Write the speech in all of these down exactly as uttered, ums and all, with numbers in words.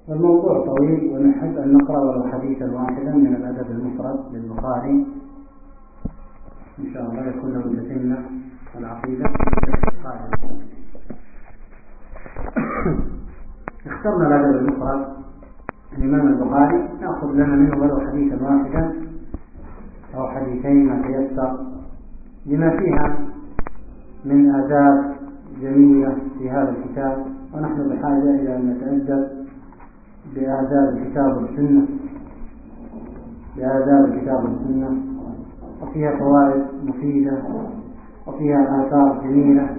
والموضوع طويل ونحب أن نقرأ ولو حديثا واحدا من الأدب المفرد للبخاري إن شاء الله يكون له تتمة العقيدة القاعدة. اخترنا الأدب المفرد الإمام البخاري نأخذ لنا منه ولو حديثا واحدا أو حديثين ما تيسر لما فيها من آداب جميلة في هذا الكتاب، ونحن بحاجة إلى أن نتأدب بآداب الكتاب والسنة بآداب الكتاب والسنة وفيها فوائد مفيدة وفيها آثار جميلة.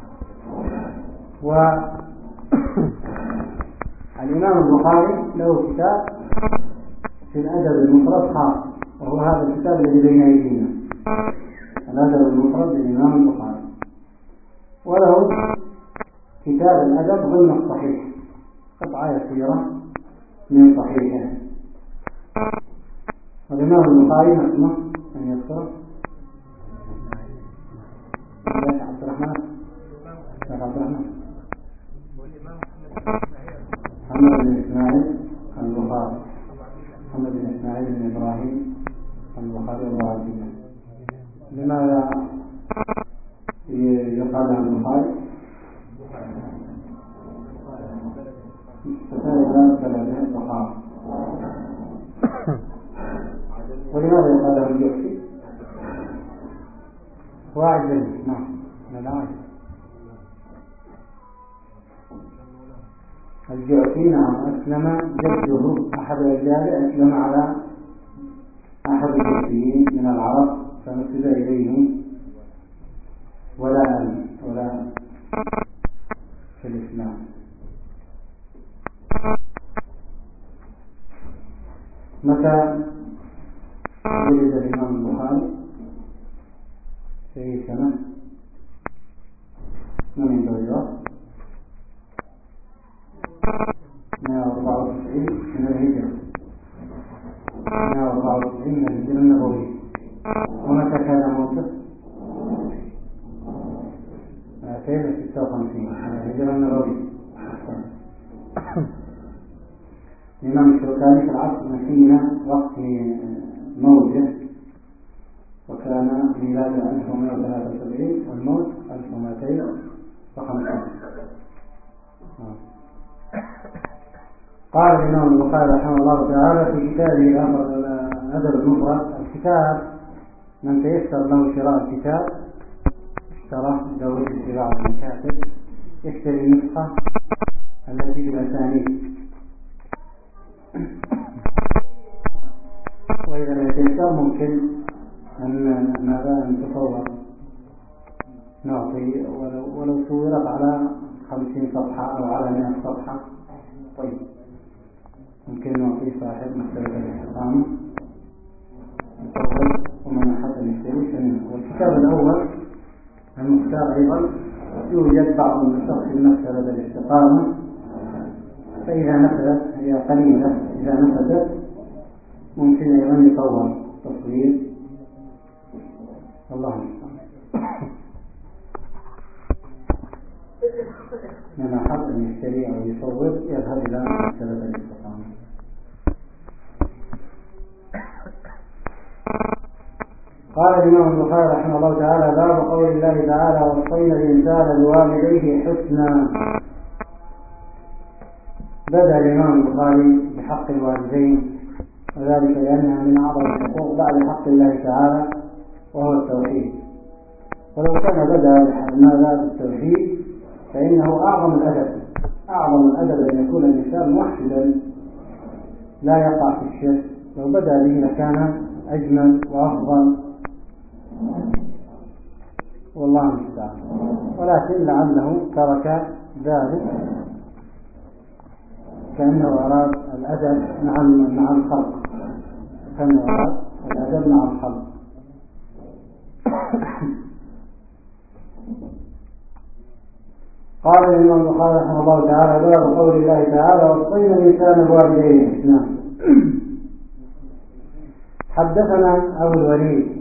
والإمام البخاري له كتاب في الأدب المفرد خاص، وهو هذا الكتاب الذي بين أيدينا، الأدب المفرد للإمام البخاري، وله كتاب الأدب ضمن الصحيح قطعة يسيرة من صحيحه. والإمام البخاري نسمع أن يذكر عبد الرحمن عبد الرحمن محمد بن إسماعيل البخاري محمد بن إسماعيل بن إبراهيم البخاري الله عزيزه. لماذا يقال عن البخاري؟ فسائل ثلاثة البخاري. ولماذا يقال عن الجعفي؟ واحد منه نعم نعم الجعفي نعم أسلم جده أحد رجاله أسلم على أحد الجعفيين من العرب فنسب إليه ولا ألم ولا في الإسلام. متى ولد الإمام البخاري؟ في أي سنة؟ من عنده الجواب؟ مئة وأربعة وتسعين من الهجرة مئة وأربعة وتسعين من الهجرة النبوية. ومتى كان موته؟ مئتين وستة وخمسين من الهجرة النبوية. الإمام الشوكاني في العصر المكينة وقت موته، وكان ميلاد ألف ومئة وثلاثة وسبعين والموت ألف ومئتين وخمسين. قال الإمام البخاري رحمه الله تعالى في كتابه الأدب المفرد، الكتاب من تيسر له شراء الكتاب اشترى دورة شراء المكاتب يشتري النسخة التي بالأسانيد، وإذا لم يتيسر ممكن أن ماذا أن تصور نعطي ولو, ولو صورت على خمسين صفحة أو على مئة صفحة طيب ممكن نعطي صاحب مكتبة الاستقامة نصور ومن أحد يشتري شنو. والكتاب الأول المختار أيضا يوجد بعض النسخ في مكتبة الاستقامة، فإذا نفذت هي قليلة، إذا نفذت ممكن أيضا يصور تصوير الله المستعان. من أحد أن يشتري أو يصور يذهب إلى مكتبة الاستقامة. قال الإمام البخاري رحمه الله تعالى باب قول الله تعالى وصينا الإنسان بوالديه حسنا. بدأ الإمام البخاري بحق الوالدين، وذلك لأنها من أعظم الحقوق بعد حق الله تعالى وهو التوحيد. ولو كان بدأ ماذا بالتوحيد فإنه أعظم الأدب أعظم الأدب أن يكون الإنسان موحدا لا يقع في الشرك. لو بدأ به لكان أجمل وأفضل والله المستعان، ولكن لعله ترك ذلك كأنه أراد الأدب مع مع الخلق كأنه أراد الأدب مع الخلق. قال الإمام البخاري رحمه الله تعالى باب قول الله تعالى وصينا الإنسان بوالديه حسنا. حدثنا أبو الوليد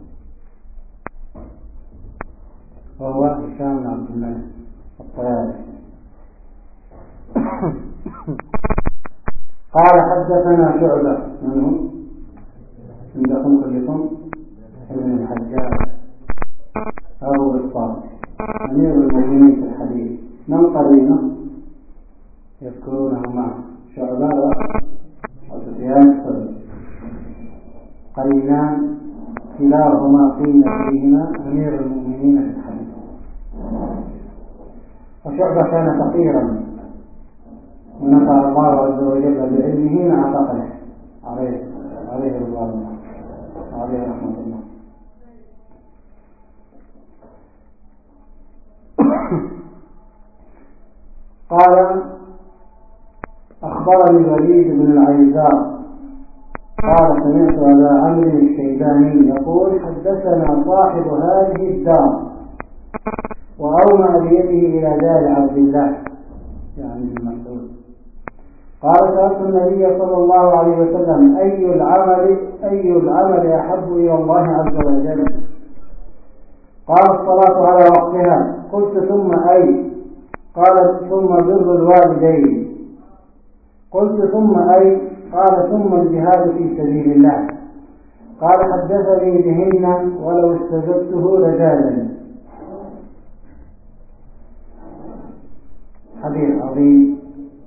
وهو هشام بن عبد الملك الطيالسي قال حدثنا شعبة منهم عندكم كلكم ابن الحجاج أبو بسطام أمير المؤمنين في الحديث من قرينه يذكرونه معه شعبة وسفيان الثوري قرينان كلاهما قيل فيهما أمير المؤمنين في الحديث. وشعبة كان فقيرا ونفع الله عز وجل بعلمه مع فقره عليه عليه رضوان الله عليه رحمة الله. قال أخبرني الوليد بن العيزار قال سمعت أبا عمرو الشيباني يقول حدثنا صاحب هذه الدار وأومأ بيده إلى دار عبد الله يعني بن مسعود قال سألت النبي صلى الله عليه وسلم أي العمل أي العمل أحب إلى الله عز وجل؟ قال الصلاة على وقتها. قلت ثم أي؟ قال ثم بر الوالدين. قلت ثم أي؟ قال ثم الجهاد في سبيل الله. قال حدثني بهن ولو استزدته لزادني. حديث عظيم.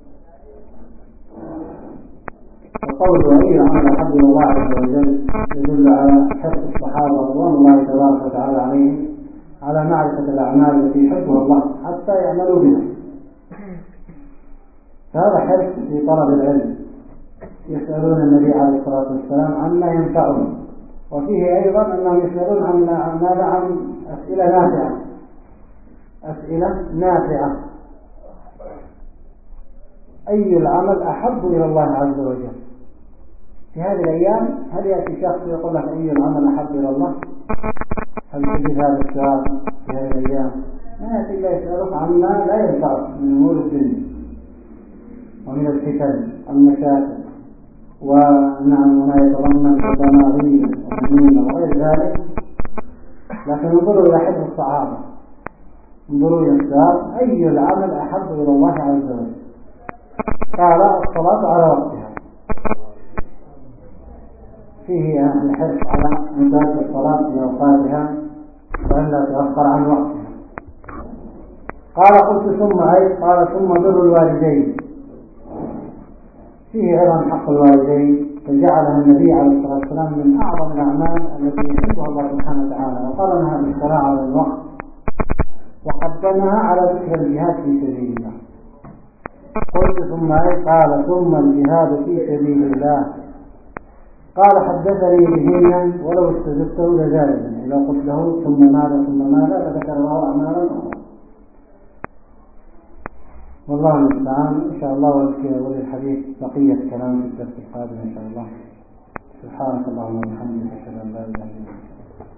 وقول أي العمل أحب إلى الله عز وجل يدل على حرص الصحابة رضوان الله تبارك وتعالى عليهم على معرفة الأعمال التي يحبها الله حتى يعملوا بها. فهذا حرص في طلب العلم. يسألون النبي عليه الصلاة والسلام عما ينفعهم، وفيه أيضا أنهم يسألون عن ماذا عن أسئلة نافعة أسئلة نافعة أي العمل أحب إلى الله عز وجل؟ في هذه الأيام هل يأتي شخص يقول لك أي العمل أحب إلى الله؟ هل تجد هذا السؤال في هذه الأيام؟ ما يأتي الله يسألك عما لا ينفعك من أمور الدنيا ومن الفتن والمشاكل ونعم وما يتضمن الضمائر والدين وغير ذلك. لكن انظروا إلى حفظ الصحابة، انظروا إلى السؤال أي العمل أحب إلى الله عز وجل؟ قال الصلاة على وقتها. فيه الحرص على إنجاز الصلاة في أوقاتها وألا تؤخر عن وقتها. قال قلت ثم أي؟ قال ثم بر الوالدين. فيه أيضا حق الوالدين فجعلها النبي عليه الصلاة والسلام من أعظم الأعمال التي يحبها الله سبحانه وتعالى، وقرنها بالصلاة على الوقت وقدمها على ذكر الجهاد في سبيل الله. قلت ثم أي؟ قال ثم الجهاد في سبيل الله. قال حدثني بهن ولو استزدته لزادني. إذا قلت له ثم ماذا ثم ماذا فذكر الله أعمالا أخرى. والله المستعان. إن شاء الله وللحديث بقية كلام في الدرس القادم إن شاء الله. سبحانك اللهم وبحمدك أشهد أن لا إله إلا أنت.